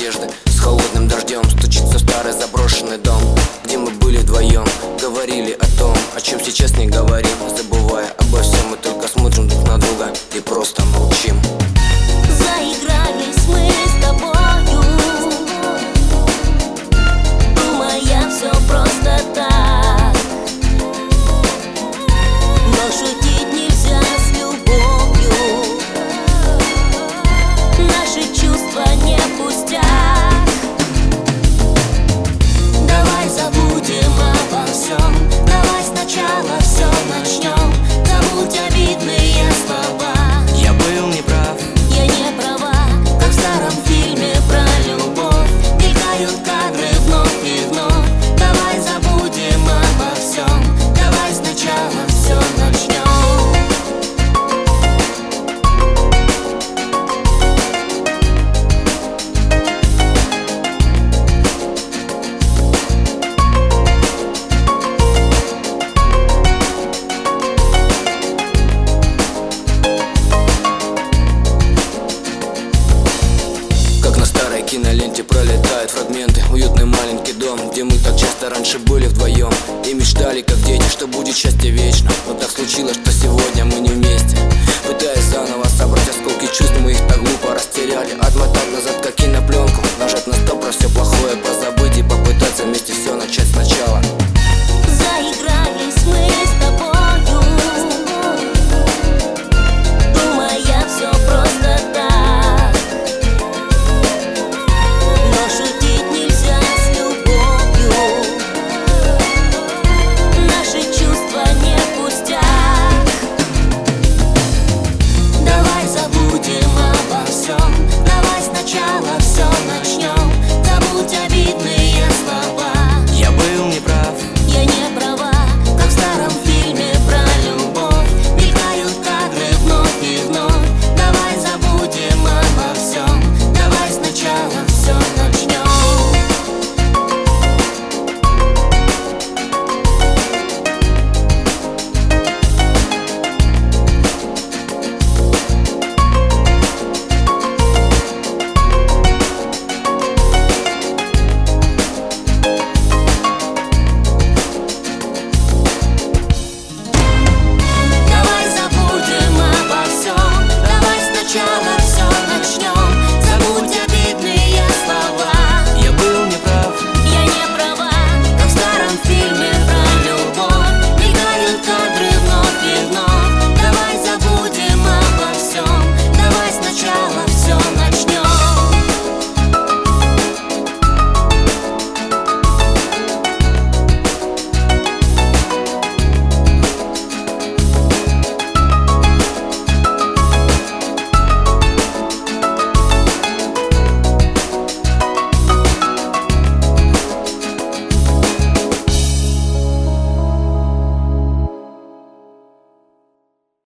надежды. С холодным дождем стучится в старый заброшенный дом, где мы были вдвоем, говорили о том, о чем сейчас не говорим. Забывая обо всем, мы только смотрим друг на друга и просто молчим. Заигрались мы с тобою, думая все просто так. Но шутить нельзя с любовью, наши чувства не пустяк. Давай забудем обо всем, давай сначала все начнем. Забудь обидные слова. Я был неправ, Я не права, как в старом фильме про любовь. Мелькают кадры вновь и вновь. Давай забудем обо всем, давай сначала все начнем. киноленте пролетают фрагменты. Уютный маленький дом, где мы так часто раньше были вдвоем и мечтали, как дети, что будет счастье вечно. Но так случилось, что сегодня мы не вместе. Пытаясь заново собрать осколки чувств, мы их так глупо растеряли. Отмотать назад, как